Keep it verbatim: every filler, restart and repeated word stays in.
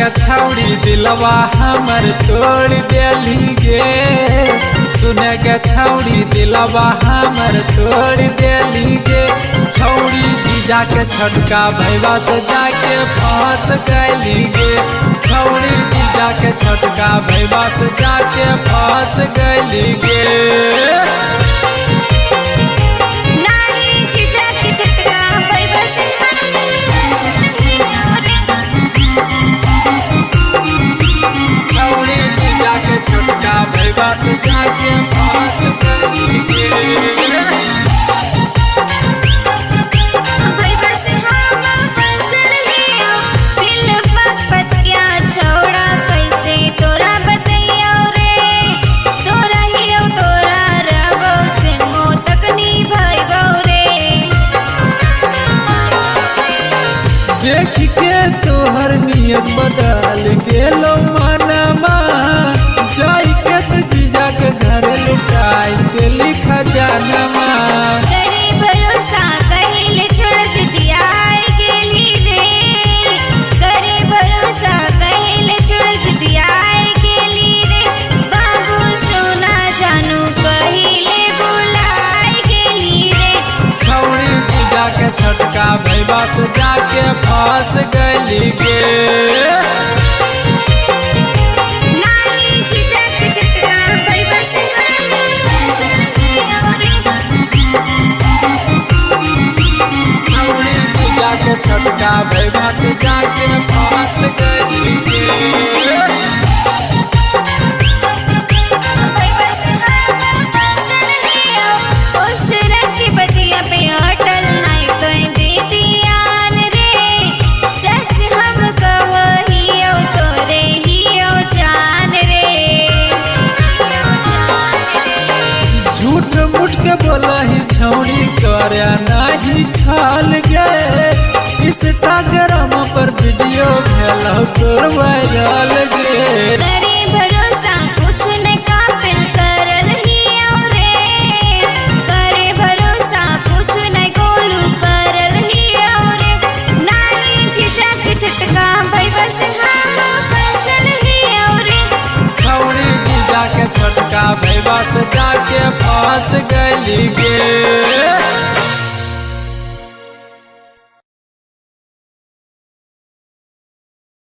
के छौड़ी दिलवा हमर तोड़ देली गे। सुने के छौड़ी दिलवा हमर तोड़ देली गे। छौड़ी जीजा के छोटका भैया से जाके फंस गईली गे। छौड़ी जीजा के छोटका भैया से जाके फंस गईली गे। से जाके फंस गईली गे। देख के तोहर नियत बदल गेलो मनमा। जाई के तो जीजा के घर लुटाई के लिखा जानमा। करे भरोसा कहिले छोड़ दिया गेली रे। करे भरोसा कहिले छोड़ दिया गेली रे। बाबू सोना जानू कहिले बुलाई गेली रे। छौड़ी जीजा के छोटका भैया से जाके फंस गईली गे। छोटका भैया से जाके फंस गईली गे। झूठ मूठ के बोला ही छौड़ी करे नहीं छल गे। इंस्टाग्राम पर वीडियो भेल तोर वायरल गे। करे भरोसा कुछ न काबिल करल ही औरे। करे भरोसा कुछ न गोलू करल ही औरे। नाही जीजा के छोटका भैया से हम फंसल ही औरे। छौड़ी जीजा के छोटका भैया से जाके फंस गईली गे।